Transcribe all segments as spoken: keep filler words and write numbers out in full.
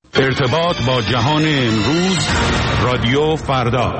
ارتباط با جهان امروز، رادیو فردا.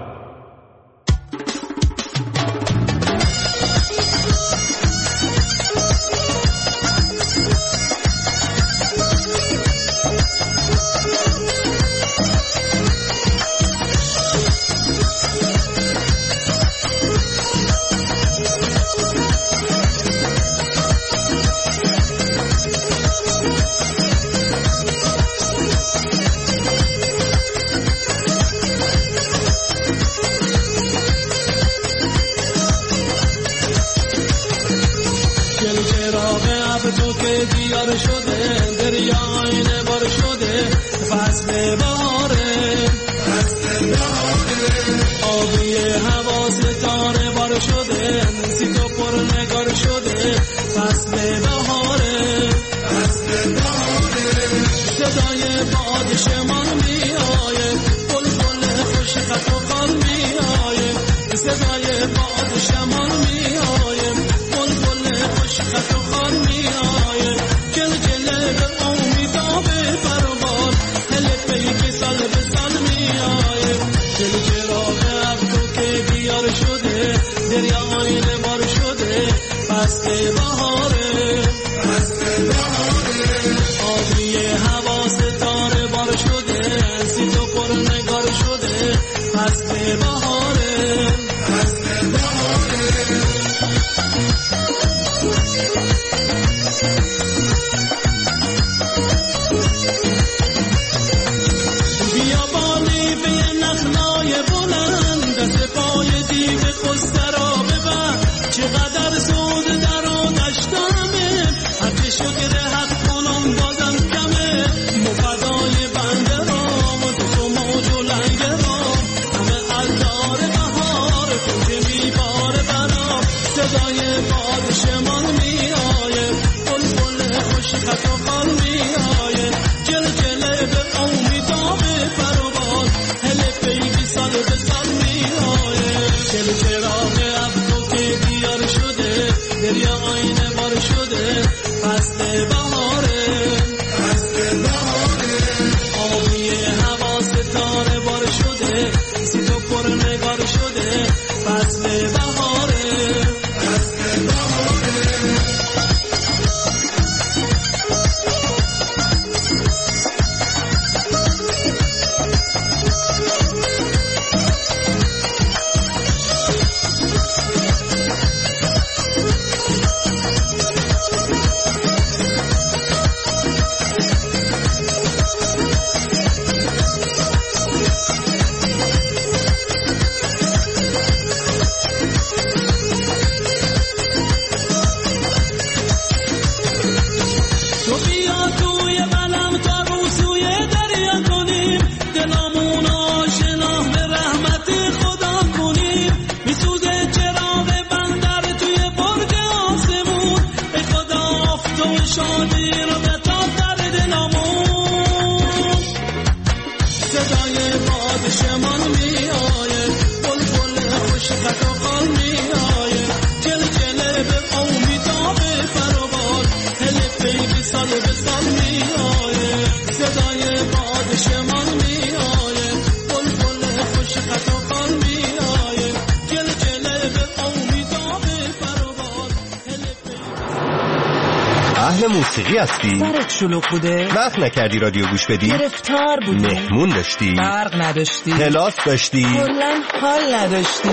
موسیقی هستی؟ سرت شلوغ بوده؟ وقت نکردی رادیو گوش بدی؟ گرفتار بودی؟ مهمون داشتی؟ برق نداشتی؟ کلاس داشتی؟ کلاً حال نداشتی؟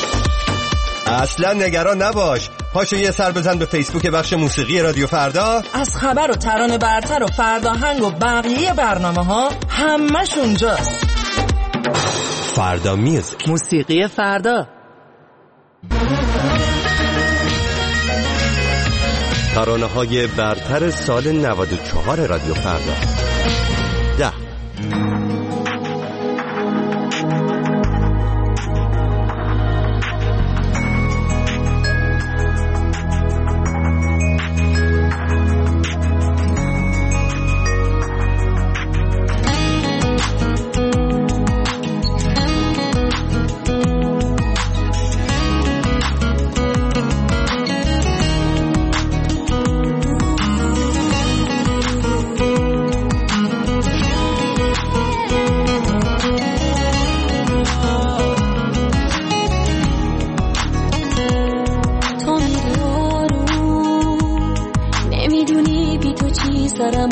اصلا نگران نباش، پاشو یه سر بزن به فیسبوک بخش موسیقی رادیو فردا. از خبر و ترانه برتر و فرداهنگ و بقیه برنامه ها همش اونجاست. فردا میوزیک، موسیقی فردا. ترانه های برتر سال نود و چهار رادیو فردا. ده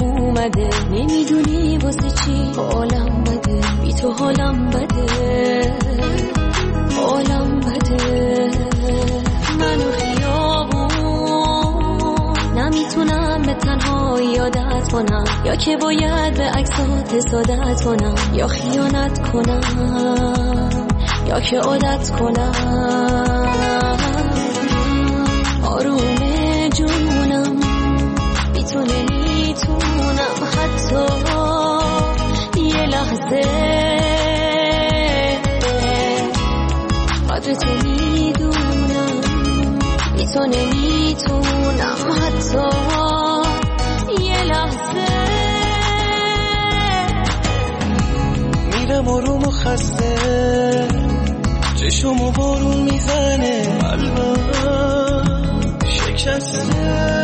اومده، نمیدونی واسه چی حالم بده، بی تو حالم بده، حالم بده. منو خیابون نمیتونم به تنهایی عادت کنم، یا که باید به عکسات سادت کنم، یا خیانت کنم یا که عادت کنم. آروم جونم بی تو نمیتونم حتی یه لحظه قدر تو میدونم، بی تو نمیتونم حتی یه لحظه. میرم آروم و خسته، چشمو بارون میزنه، قلبم شکسته،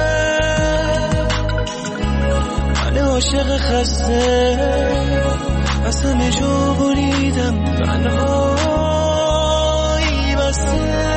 من عاشق خسته، از همه جا بریدم، تنهایی بسته.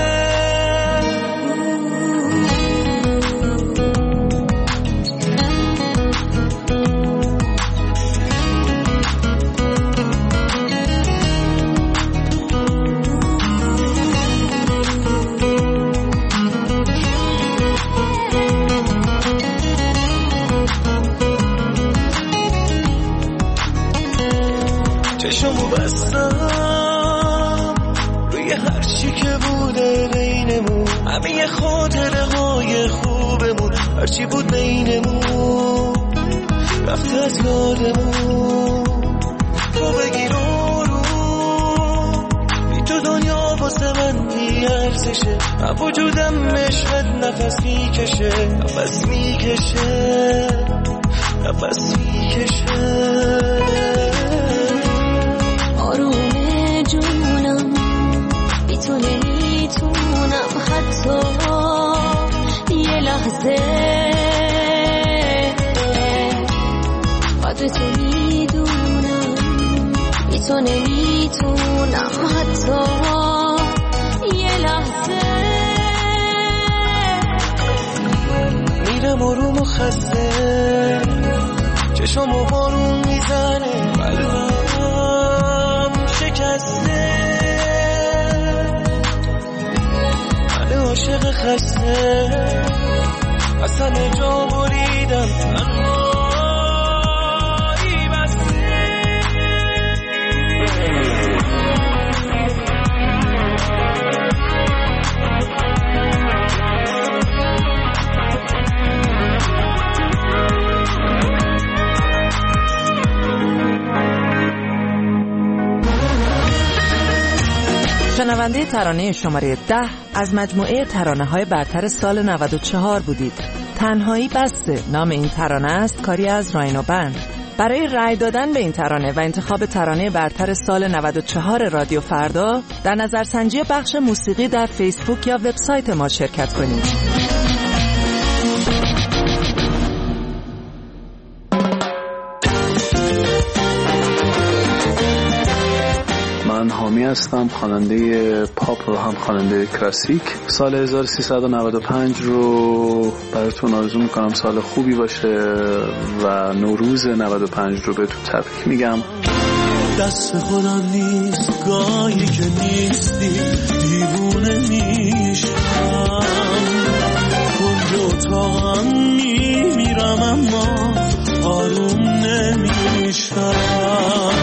چشمو بستم روی هر چی که بوده بینمون، همه خاطره های خوبمون، هرچی بود بینمون رفته از یادمون. تو بگیر رو بی تو دنیا واسه من بی ارزشه، من وجودم عشقت نفس میکشه، نفس میکشه، نفس میکشه. آروم جونم بی تو نمیتونم حتی یه لحظه قدر تو میدونم، بی تو نمیتونم حتی یه لحظه. میرم آروم و خسته، چشمو بارون میزنه، قلبم شکسته، من عاشق خسته، از همه جا بریدم، تنهایی بسته. شنونده ترانه شماره ده از مجموعه ترانه‌های برتر سال نود و چهار بودید. تنهایی بسته نام این ترانه است، کاری از راینو بند. برای رأی دادن به این ترانه و انتخاب ترانه برتر سال نود و چهار رادیو فردا در نظرسنجی بخش موسیقی در فیسبوک یا وبسایت ما شرکت کنید. من حامی هستم، خواننده پاپ و هم خواننده کلاسیک. سال هزار و سیصد و نود و پنج رو براتون آرزو میکنم سال خوبی باشه و نوروز نود و پنج رو بهتون تبریک میگم. دست خودم نیست گاهی که نیستی، دیوونه میشم، کل اتاقم میمیرم اما آروم نمیشم.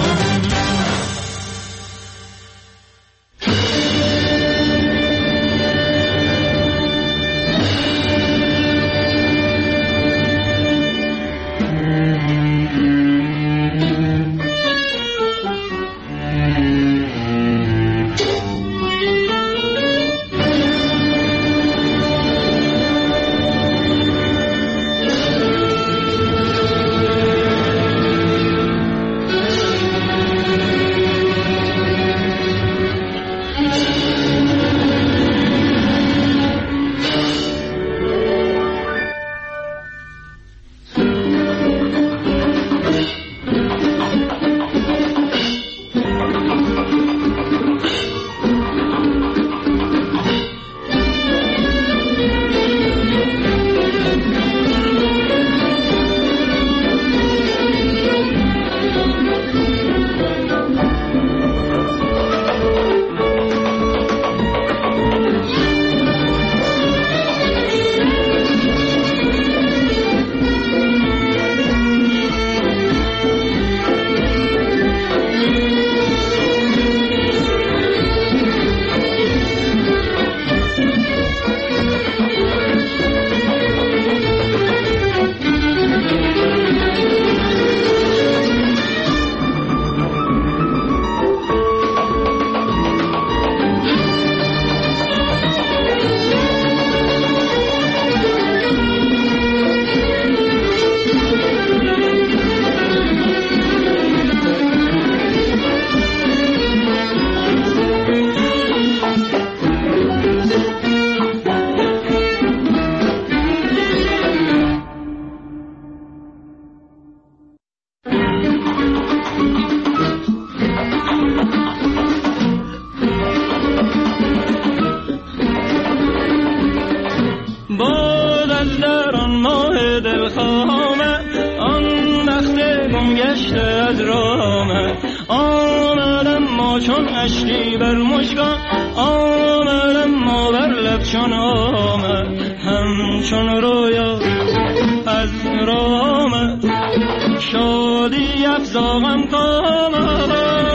دلم گشته از راه آمد آمدم ما چون اشکی بر مشکان آمدم ما بر لب چون آمد همچون رویا از راه آمد شادی افزاغم کامد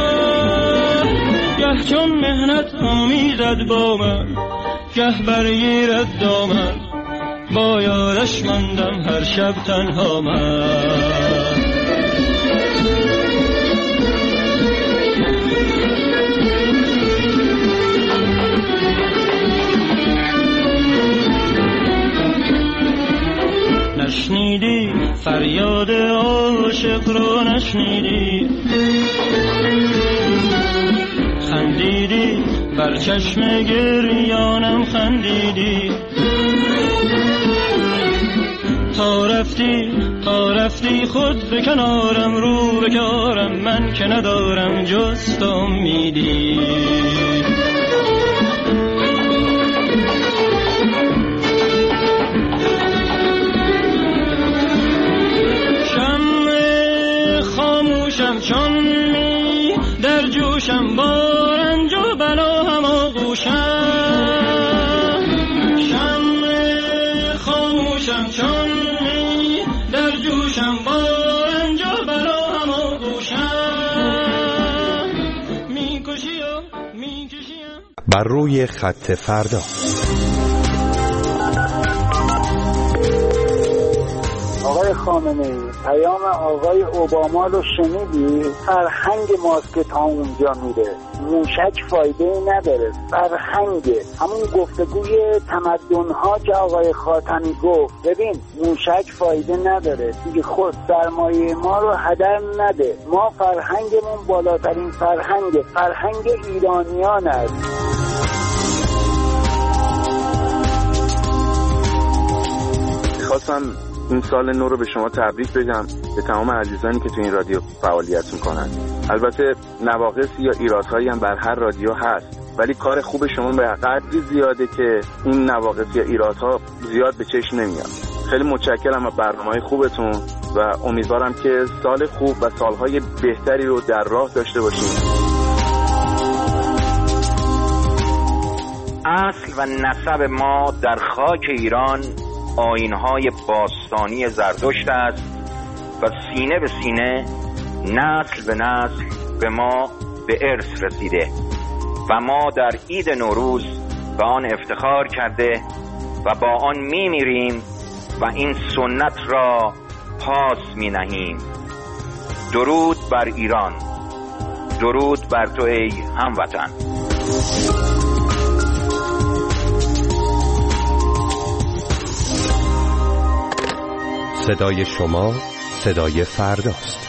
گه چون مهنت آمیزد با من گه برگیرد دامن با یادش ماندم هر شب تنها من نشنیدی فریاد عاشق رو نشنیدی خندیدی بر چشم گریانم خندیدی تا رفتی تا رفتی خود به کنارم رو به کارم من که ندارم جز تو امیدی شمع خاموشم چون می در جوشم با رنج و بلا هم آغوشم شمع خاموشم چون می در جوشم با رنج و بلا هم آغوشم میکشی و میکشیم بر روی خط فردا. آقای خامنه‌ای پیام آقای اوباما رو شنیدی؟ فرهنگ ماست که تا اونجا میره موشک فایده نداره فرهنگ همون گفتگوی تمدن‌ها که آقای خاتمی گفت ببین موشک فایده نداره دیگه خود سرمایه ما رو هدر نده ما فرهنگمون بالاترین فرهنگ فرهنگ ایرانیان است. خواستم این سال نو رو به شما تبریک بگم به تمام عزیزانی که تو این رادیو فعالیت میکنن. البته نواقصی یا ایرادهایی هم بر هر رادیو هست ولی کار خوب شما به قدری زیاده که این نواقص یا ایرادها زیاد به چشم نمیاد. خیلی متشکرم از برنامه‌های خوبتون و امیدوارم که سال خوب و سالهای بهتری رو در راه داشته باشیم. اصل و نسب ما در خاک ایران آیین‌های باستانی زرتشت است و سینه به سینه نسل به نسل به ما به ارث رسیده و ما در عید نوروز به آن افتخار کرده و با آن می‌میریم و این سنت را پاس می‌نهیم. درود بر ایران، درود بر تو ای هموطن. صدای شما صدای فرداست.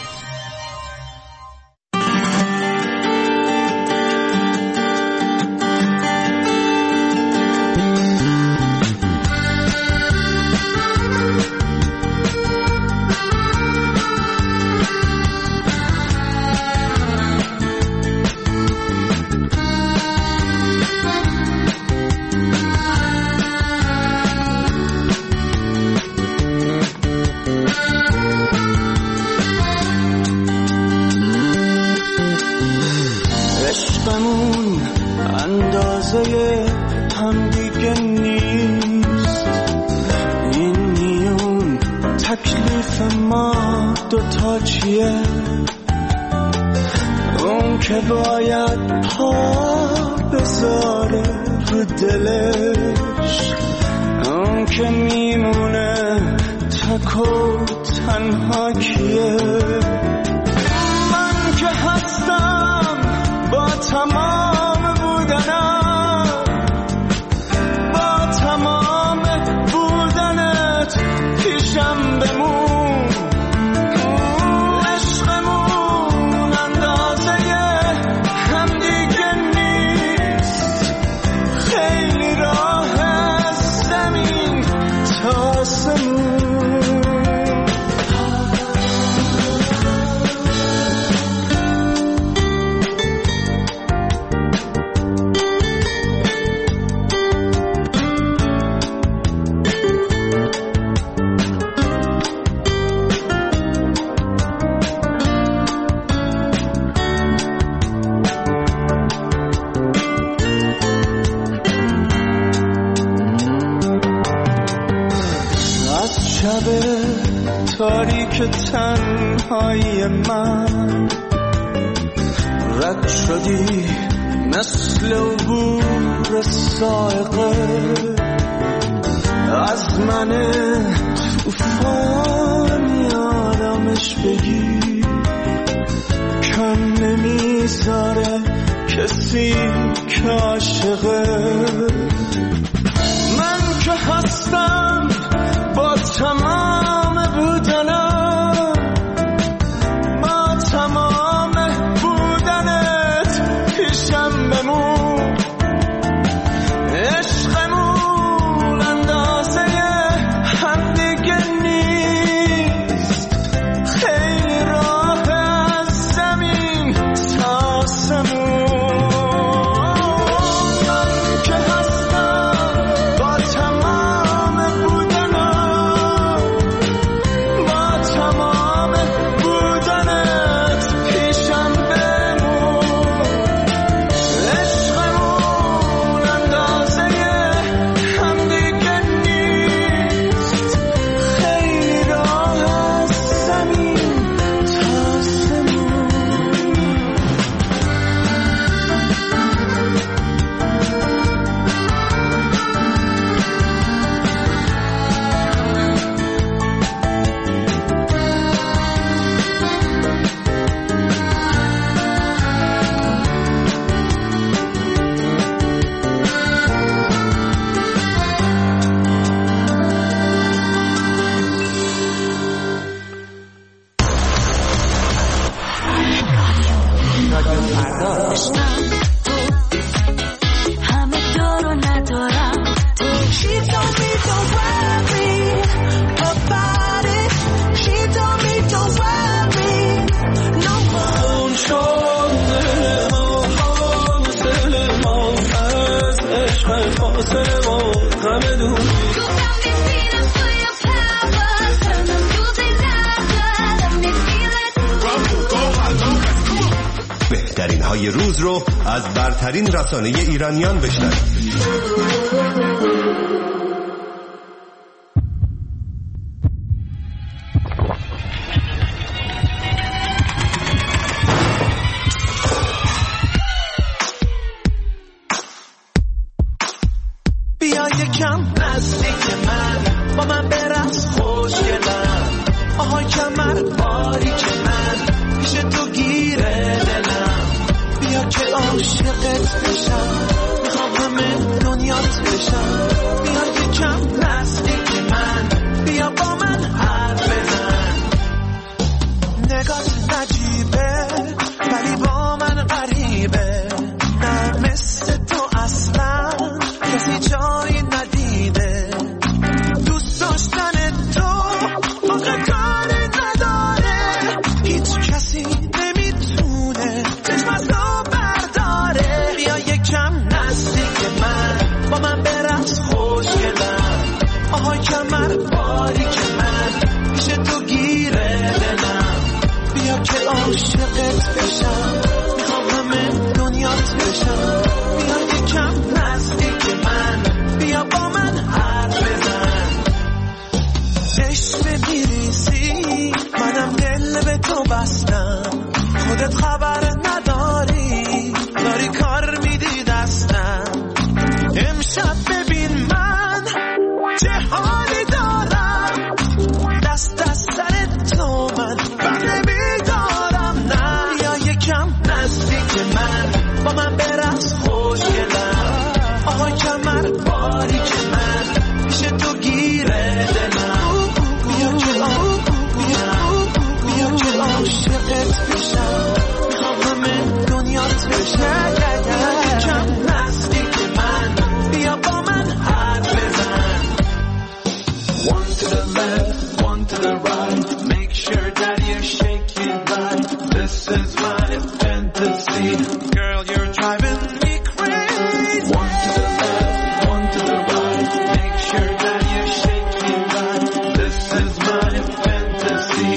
تنهایی من رد شدی مثل عبور سائقه از من توفان یادمش بگی کم نمیذاره کسی که عاشقه من که هستم با تمام بودنم با تمام بودنت پیشم بمون عشقمون اندازه هم دیگه نیست خیلی راه از زمین تا آسمون بهترین های روز رو از برترین رسانه ایرانیان بشنوید. بیا یکم نزدیک من با من برقص خوشگلم آهای کمر باریک من پیش تو گیره دلم بیا که عاشقت بشم میخوام همه دنیات بشم بیا یکم نزدیک من بیا با من حرف بزن نگات نجیبه ولی با من غریبه نه مثل تو اصلا کسی جایی ندیده دوست داشتن تو آخه کاری نداره هیچ کسی نمیتونه چشم از تو برداره بیا یکم نزدیک من با من برقص خوشگلم آهای کمر باریک من پیش تو گیره دلم بیا که عاشقت بشم میخوام همه دنیات بشم بیا یکم نزدیک من بیا با من حرف بزن عشق میریزی منم دل به تو بستم خودت خبر نداری داری کار میدی دستم امشب ببین من چه حالی دارم دست از سر تو من بر نمیدارم نه بیا یکم نزدیک من با من برقص خوشگلم آهای کمر باریک من پیش تو گیره دلم بیا که آه بیا بیا که عاشقت بشم میخوام همه دنیات بشه بیا یکم نزدیک من بیا با من حرف بزن One to the left, one to the right Make sure that you shake it right This is my fantasy Girl, you're driving me crazy One to the left, one to the right Make sure that you shake it right This is my fantasy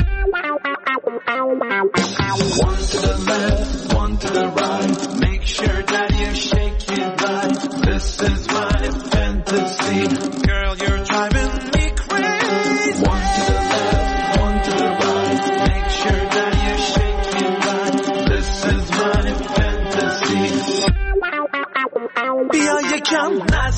One to the left, one to the right Make sure that you shake it right This is my fantasy Girl, you're driving me crazy One to the left, one to the right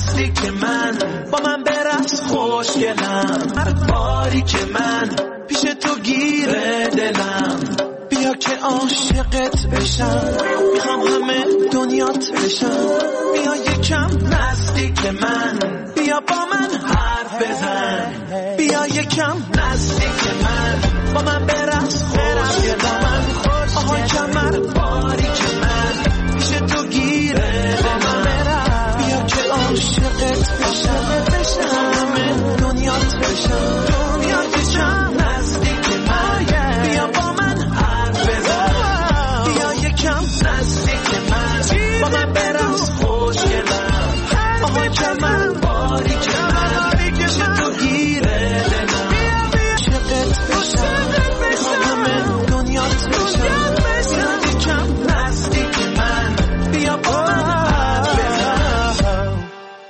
نزدیک من، با من برقص خوشگلم، هر باری که من پیش تو گیره دلم، بیا که عاشقت بشم، میخوام همه دنیات بشم، بیا یکم نزدیک من، بیا با من حرف بزن، بیا یکم نزدیک من، با من برقص خوشگلم، آها کمر باری که من پیش تو گیره دلم، بیا که عاشقت بشم، بشم همه دنیات بشم، دنیا یکم نزدیک من، بیا با من حرف بزن، بیا یکم نزدیک من، با من برقص خوشگلم، آها کمر باری که من پیش تو گیره دلم، عاشقت بشم، میخوام همه دنیات بشم، بیا یکم نزدیک من، بیا با من حرف بزن.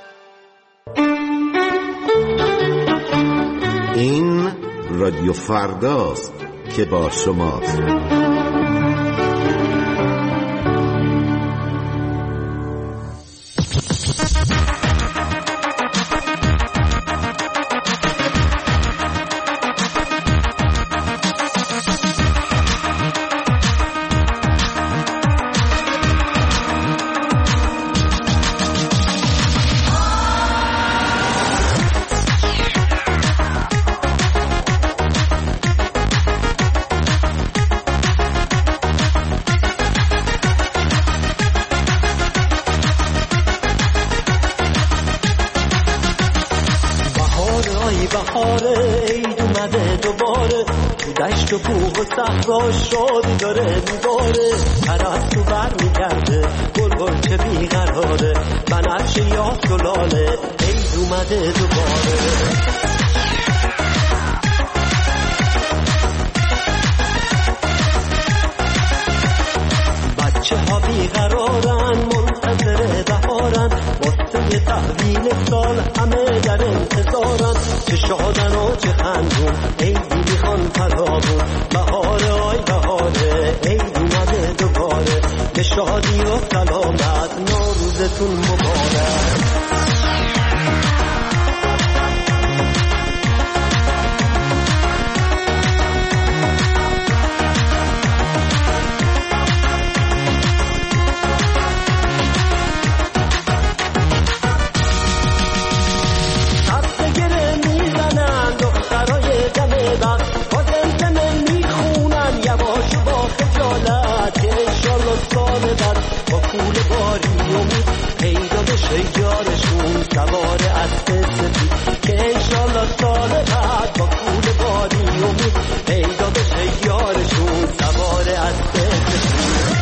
این رادیو فرداست که با شماست. تو کوه و صحرا شادی داره میباره، هرات تو بر میگرده گل گل چه بیقراره، بنفشه یاد گلاله عید اومده دوباره. بچه ها بیقرارن منتظر بهارن، واسه تحویل سال همه در انتظارن، چه شادن و چه خندون عیدی میخوان فرامون، بهاره آی بهاره عید اومده دوباره، به شادی و سلامت نوروزتون مبارک. با کول باری امید پیدا بشه یارشون سوار اسب سفید، که انشالله سال بعد با کول باری امید پیدا بشه یارشون سوار اسب سفید.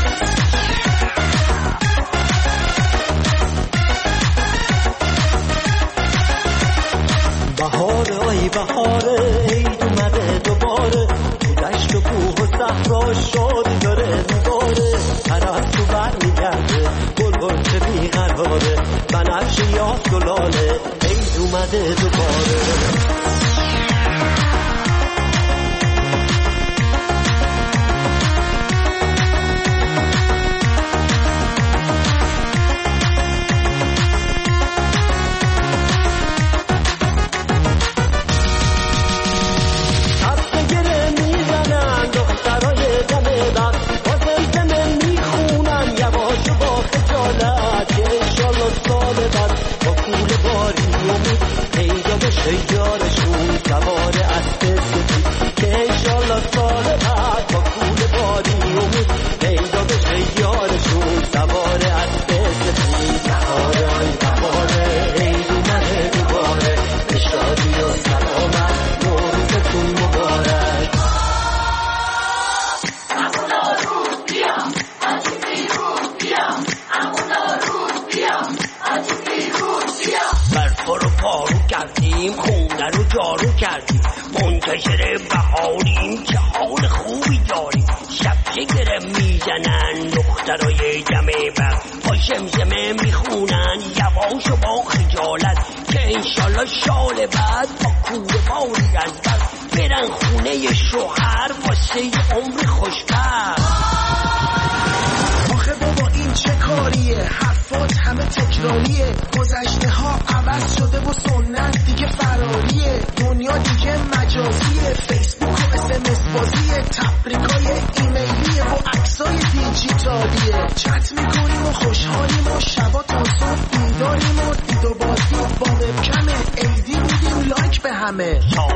بهاره آی بهاره عید اومده دوباره، تو دشت و کوه و صحرا شادی داره میباره، هرات تو بر میگرده گل گل چه بیقراره، بنفشه یاد گلاله عید اومده دوباره. یارشون سوار اسب سفید، که انشالله سال بعد با کول باری امید پیدا بشه یارشون سوار اسب سفید. بهاره آی بهاره عید اومده دوباره، به شادی و سلامت نوروزتون مبارک. همون نوروز بیام آتی پیروز بیام، همون نوروز بیام آتی پیروز بیام، برپا رو پارو کردیم خونه رو جارو کردیم، منتظر بهاریم که حال خوبی داریم، شب گره میزنن دخترای جمع بر، با شمزمه میخونن یواش و با خجالت، که انشالله شال بعد با کوه باری از بر برن خونه شوهر واسه عمر خوشبخت. آخه بابا این چه کاریه؟ حرفات همه تکراریه، گذشته ها عوض شده و سنت دیگه فراریه، دنیا دیگه مجازیه، فیسبوک و اس ام اس بازیه، تبریکای ایمیلیه و عکسای دیجیتالیه، چت میکنیم و خوشحالیم و شبا تا صبح بیداریم و دید و بازی با وبکمه، ایدی بودیم لایک به همه.